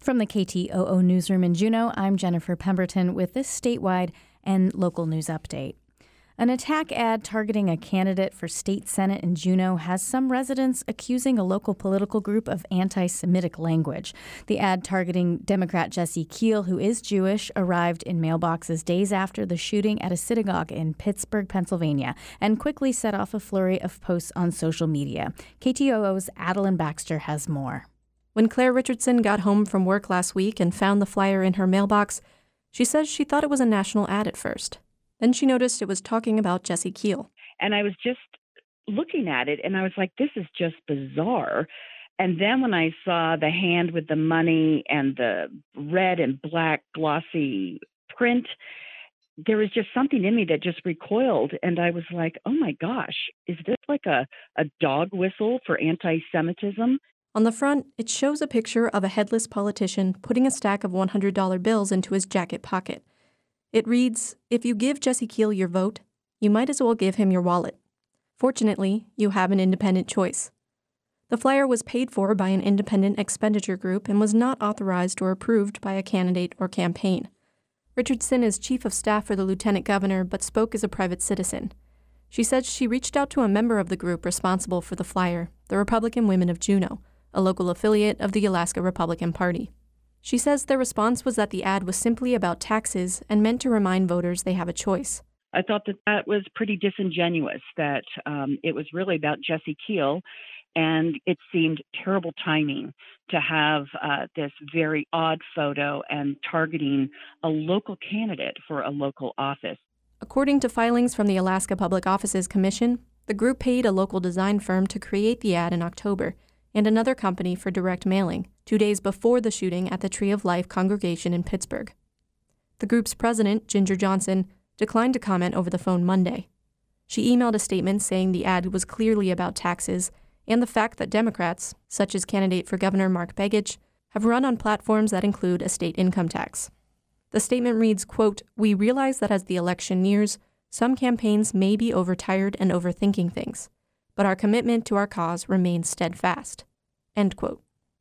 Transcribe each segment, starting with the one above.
From the KTOO newsroom in Juneau, I'm Jennifer Pemberton with this statewide and local news update. An attack ad targeting a candidate for state senate in Juneau has some residents accusing a local political group of anti-Semitic language. The ad targeting Democrat Jesse Keel, who is Jewish, arrived in mailboxes days after the shooting at a synagogue in Pittsburgh, Pennsylvania, and quickly set off a flurry of posts on social media. KTOO's Adeline Baxter has more. When Claire Richardson got home from work last week and found the flyer in her mailbox, she says she thought it was a national ad at first. Then she noticed it was talking about Jesse Keel. And I was just looking at it, and I was like, this is just bizarre. And then when I saw the hand with the money and the red and black glossy print, there was just something in me that just recoiled. And I was like, oh my gosh, is this like a dog whistle for anti-Semitism? On the front, it shows a picture of a headless politician putting a stack of $100 bills into his jacket pocket. It reads, "If you give Jesse Keel your vote, you might as well give him your wallet. Fortunately, you have an independent choice." The flyer was paid for by an independent expenditure group and was not authorized or approved by a candidate or campaign. Richardson is chief of staff for the lieutenant governor but spoke as a private citizen. She said she reached out to a member of the group responsible for the flyer, the Republican Women of Juneau, a local affiliate of the Alaska Republican Party. She says their response was that the ad was simply about taxes and meant to remind voters they have a choice. I thought that was pretty disingenuous, that it was really about Jesse Keel, and it seemed terrible timing to have this very odd photo and targeting a local candidate for a local office. According to filings from the Alaska Public Offices Commission, the group paid a local design firm to create the ad in October, and another company for direct mailing, 2 days before the shooting at the Tree of Life congregation in Pittsburgh. The group's president, Ginger Johnson, declined to comment over the phone Monday. She emailed a statement saying the ad was clearly about taxes and the fact that Democrats, such as candidate for Governor Mark Begich, have run on platforms that include a state income tax. The statement reads, quote, "We realize that as the election nears, some campaigns may be overtired and overthinking things, but our commitment to our cause remains steadfast." End quote.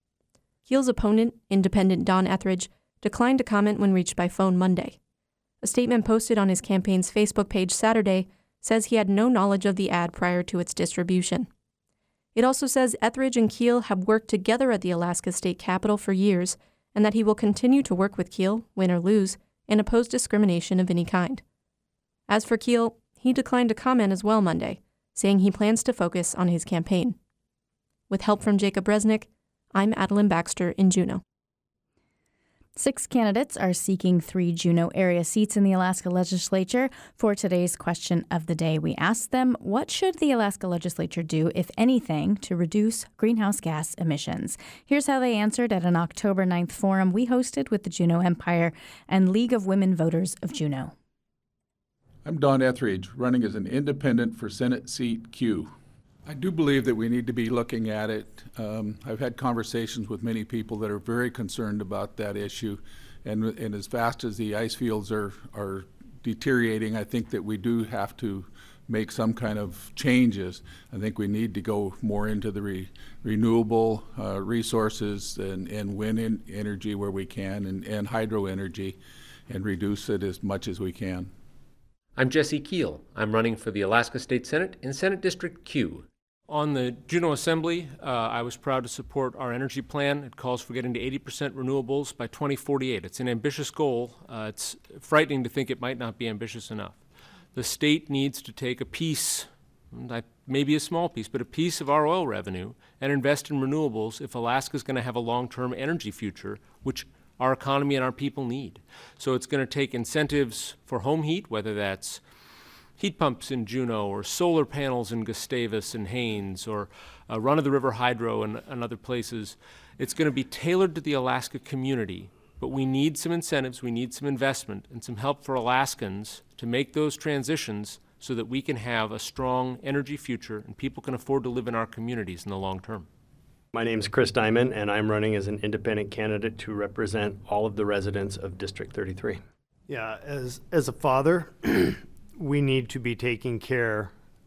Keel's opponent, independent Don Etheridge, declined to comment when reached by phone Monday. A statement posted on his campaign's Facebook page Saturday says he had no knowledge of the ad prior to its distribution. It also says Etheridge and Keel have worked together at the Alaska State Capitol for years and that he will continue to work with Keel, win or lose, and oppose discrimination of any kind. As for Keel, he declined to comment as well Monday, saying he plans to focus on his campaign. With help from Jacob Resnick, I'm Adeline Baxter in Juneau. 6 candidates are seeking 3 Juneau area seats in the Alaska Legislature. For today's question of the day, we asked them, what should the Alaska Legislature do, if anything, to reduce greenhouse gas emissions? Here's how they answered at an October 9th forum we hosted with the Juneau Empire and League of Women Voters of Juneau. I'm Don Etheridge, running as an independent for Senate Seat Q. I do believe that we need to be looking at it. I've had conversations with many people that are very concerned about that issue, and as fast as the ice fields are deteriorating, I think that we do have to make some kind of changes. I think we need to go more into the renewable resources and wind energy where we can, and hydro energy, and reduce it as much as we can. I'm Jesse Keel. I'm running for the Alaska State Senate in Senate District Q. On the Juneau Assembly, I was proud to support our energy plan. It calls for getting to 80% renewables by 2048. It's an ambitious goal. It's frightening to think it might not be ambitious enough. The state needs to take a piece, maybe a small piece, but a piece of our oil revenue and invest in renewables if Alaska's going to have a long-term energy future, which our economy and our people need. So it's going to take incentives for home heat, whether that's heat pumps in Juneau or solar panels in Gustavus and Haines or run-of-the-river hydro and other places. It's going to be tailored to the Alaska community, but we need some incentives, we need some investment and some help for Alaskans to make those transitions so that we can have a strong energy future and people can afford to live in our communities in the long term. My name is Chris Diamond, and I'm running as an independent candidate to represent all of the residents of District 33. Yeah, as a father, we need to be taking care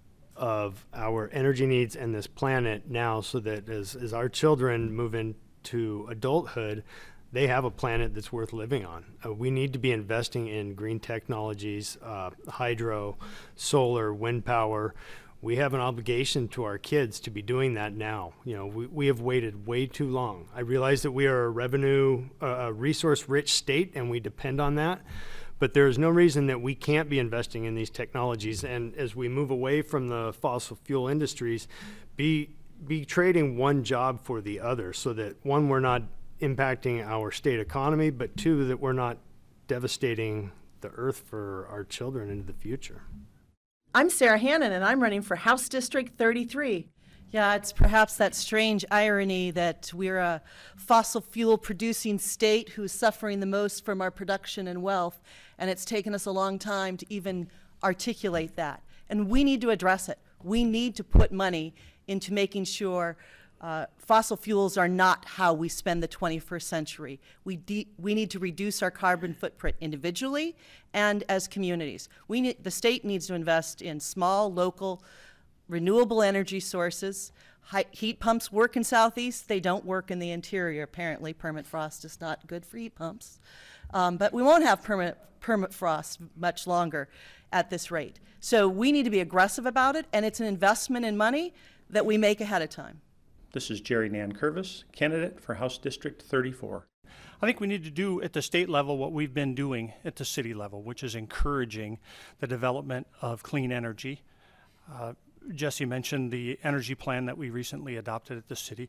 of our energy needs and this planet now so that as our children move into adulthood, they have a planet that's worth living on. We need to be investing in green technologies, hydro, solar, wind power. We have an obligation to our kids to be doing that now. We have waited way too long. I realize that we are a resource-rich state, and we depend on that. But there's no reason that we can't be investing in these technologies. And as we move away from the fossil fuel industries, be trading one job for the other, so that one, we're not impacting our state economy, but two, that we're not devastating the earth for our children into the future. I'm Sarah Hannon, and I'm running for House District 33. Yeah, it's perhaps that strange irony that we're a fossil fuel producing state who's suffering the most from our production and wealth, and it's taken us a long time to even articulate that. And we need to address it. We need to put money into making sure fossil fuels are not how we spend the 21st century. We need to reduce our carbon footprint individually and as communities. The state needs to invest in small, local, renewable energy sources. Heat pumps work in Southeast. They don't work in the interior, apparently. Permafrost is not good for heat pumps. But we won't have permafrost much longer at this rate. So we need to be aggressive about it, and it's an investment in money that we make ahead of time. This is Jerry Nankervis, candidate for House District 34. I think we need to do at the state level what we've been doing at the city level, which is encouraging the development of clean energy. Jesse mentioned the energy plan that we recently adopted at the city.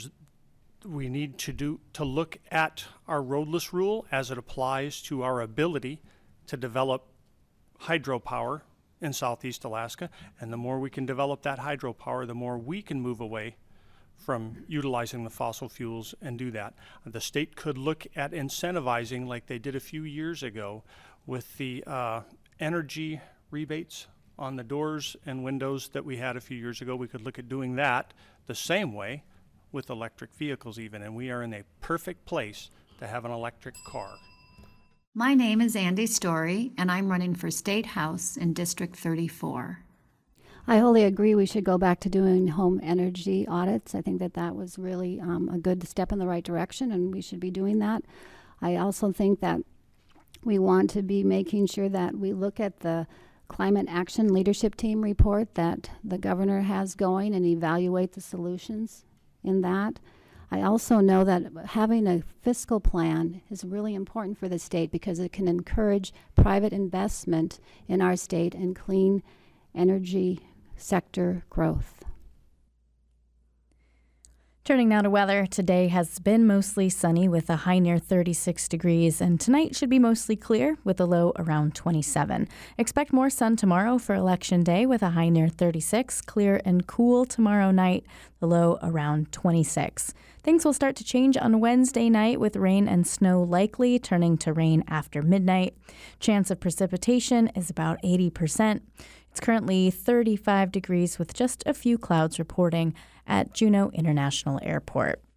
We need to look at our roadless rule as it applies to our ability to develop hydropower in Southeast Alaska. And the more we can develop that hydropower, the more we can move away from utilizing the fossil fuels and do that. The state could look at incentivizing, like they did a few years ago with the energy rebates on the doors and windows that we had a few years ago. We could look at doing that the same way with electric vehicles even, and we are in a perfect place to have an electric car. My name is Andy Story, and I'm running for State House in District 34. I wholly agree we should go back to doing home energy audits. I think that was really a good step in the right direction, and we should be doing that. I also think that we want to be making sure that we look at the Climate Action Leadership Team report that the governor has going and evaluate the solutions in that. I also know that having a fiscal plan is really important for the state because it can encourage private investment in our state and clean energy sector growth. Turning now to weather, today has been mostly sunny with a high near 36 degrees, and tonight should be mostly clear with a low around 27. Expect more sun tomorrow for Election Day with a high near 36, clear and cool tomorrow night, the low around 26. Things will start to change on Wednesday night with rain and snow likely, turning to rain after midnight. Chance of precipitation is about 80%. It's currently 35 degrees with just a few clouds reporting at Juneau International Airport.